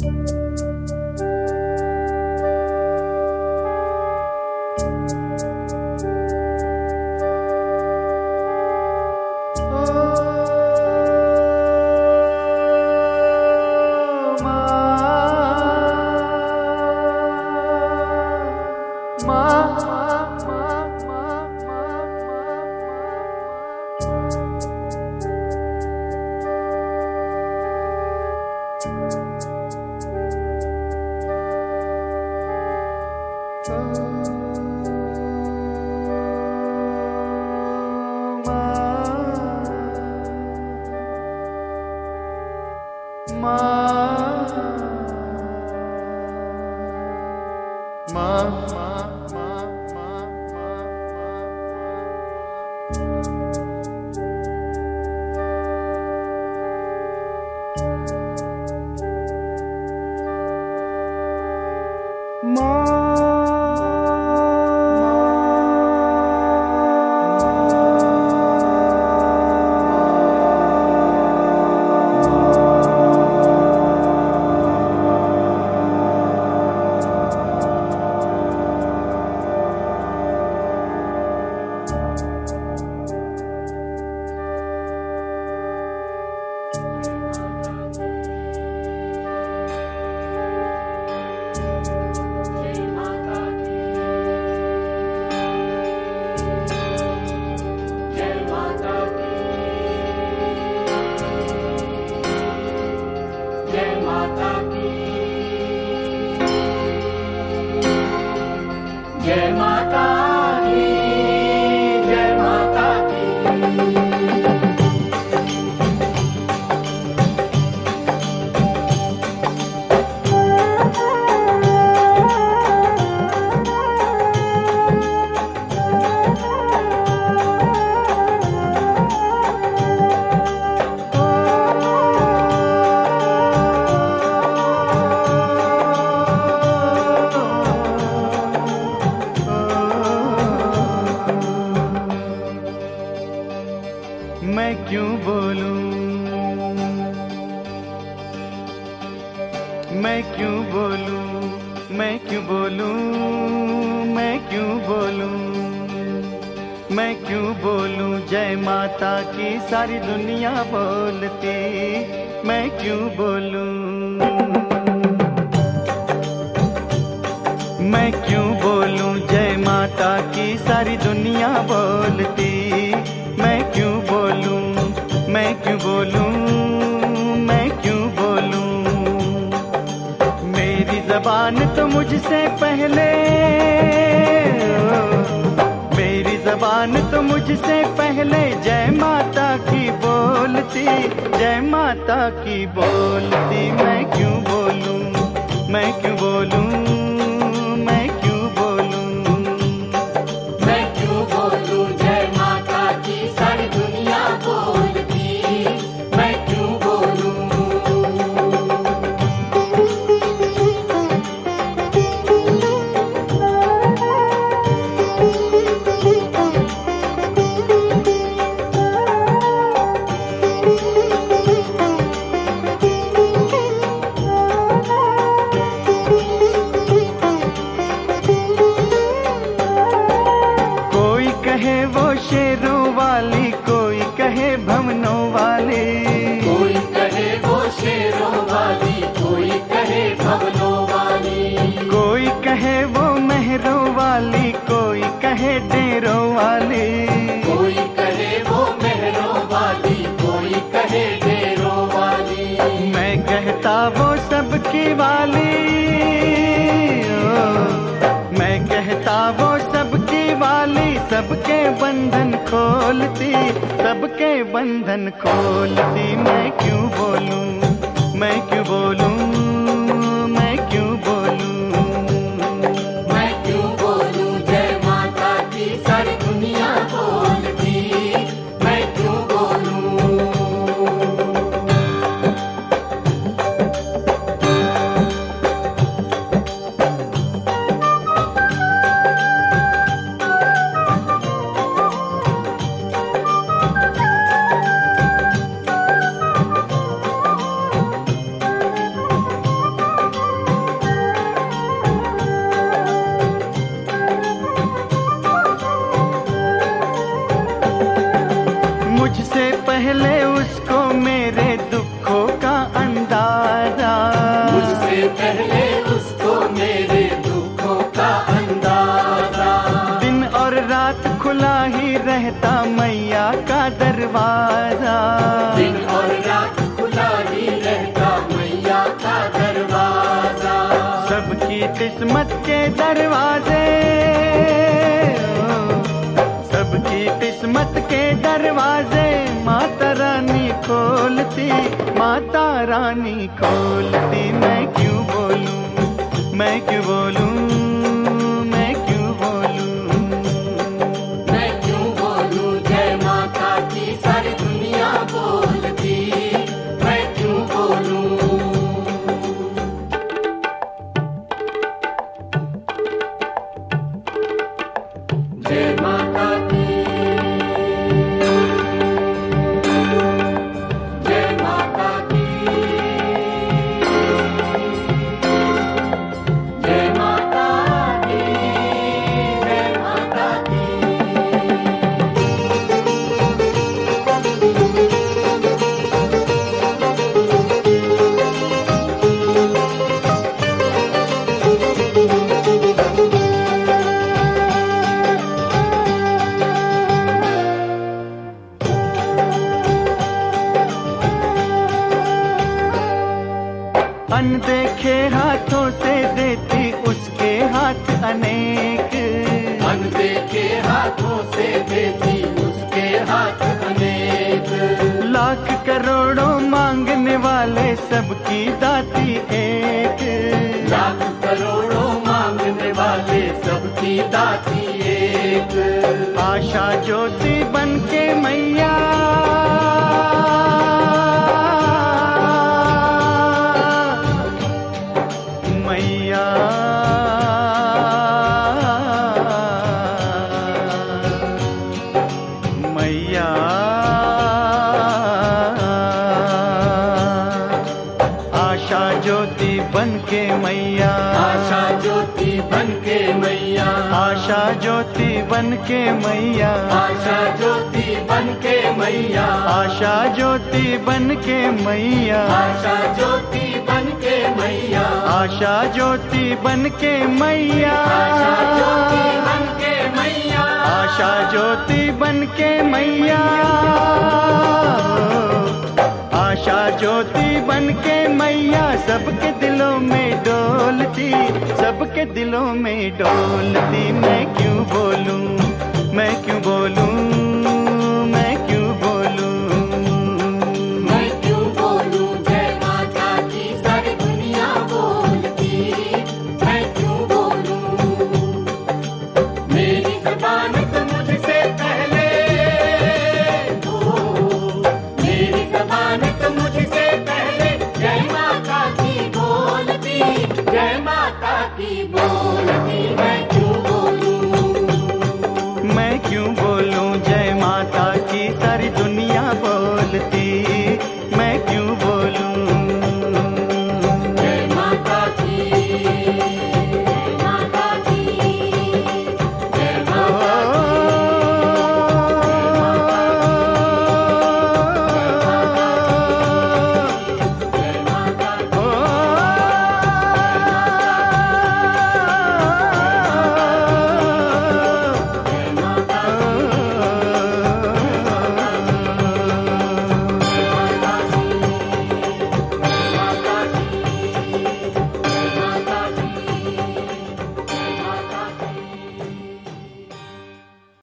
सारी दुनिया बोलती, मैं क्यों बोलूं? मैं क्यों बोलूं जय माता की सारी दुनिया बोलती, मैं क्यों बोलूं? मैं क्यों बोलूं? मैं क्यों बोलूं? मेरी ज़बान तो मुझसे पहले, मेरी ज़बान तो मुझसे पहले जय माता की बोलती, जय माता की बोलती। मैं क्यों बोलूं? मैं क्यों बोलूं? मैं क्यों बोलूं? मैं क्यों बोलूं जय माता की सारी दुनिया बोलती, मैं क्यों बोलूं? शेरों वाली, कोई कहे भवनों वाली, कोई कहे वो शेरों वाली, कोई कहे भवनों वाली, कोई कहे वो मेहरों वाली, कोई कहे डेरों वाली, कोई कहे वो मेहरों वाली, कोई कहे डेरों वाली। मैं कहता वो सबकी वाली, मैं कहता वो सबकी वाली, सबके बंधन खोलती, सबके बंधन खोलती। मैं क्यों बोलूं? मैं क्यों बोलूं? मैं क्यों बोलूं? मैं क्यों बोलूं जय माता की सारी दुनिया बोलती, मैं क्यों बोलूं? पहले उसको मेरे दुखों का अंदाजा। दिन और रात खुला ही रहता मैया का दरवाजा, दिन और रात खुला ही रहता मैया का दरवाजा। सबकी किस्मत के दरवाजे, सबकी किस्मत के दरवाजे माता रानी खोलती, माता रानी खोलती। मैं क्यों बोलूं, मैं क्यों बोलूं, मैं क्यों बोलूं, मैं क्यों बोलूं जय माता की सारी दुनिया बोलती, मैं क्यों बोलूं। जय माता की, जय माता की, जय माता की, जय माता की। अनदेखे हाथों से देती उसके हाथ अनेक, अनदेखे हाथों से देती उसके हाथ अनेक। लाख करोड़ों मांगने वाले सबकी दाती एक, लाख करोड़ों मांगने वाले सबकी दाती एक। आशा ज्योति बन के मैया, मैया मैया आशा ज्योति बन के मैया, आशा ज्योति बन के मैया, आशा ज्योति बन के मैया, आशा ज्योति बन के मैया, आशा ज्योति बन के मैया, आशा ज्योति बन के मैया, आशा ज्योति बन के मैया, आशा ज्योति बन के मैया, आशा ज्योति बन के मैया, आशा ज्योति बन के मैया सबके दिलों में डोलती, सबके दिलों में डोलती। मैं क्यों बोलूं, मैं क्यों बोलूं, मैं क्यों बोलूं, मैं क्यों बोलूं जय माता की सारी दुनिया बोलती, मैं क्यों बोलूं। मेरी ज़बान तो मुझसे पहले, मेरी ज़बान तो मुझसे पहले जय माता की बोलती, जय माता की बोलती।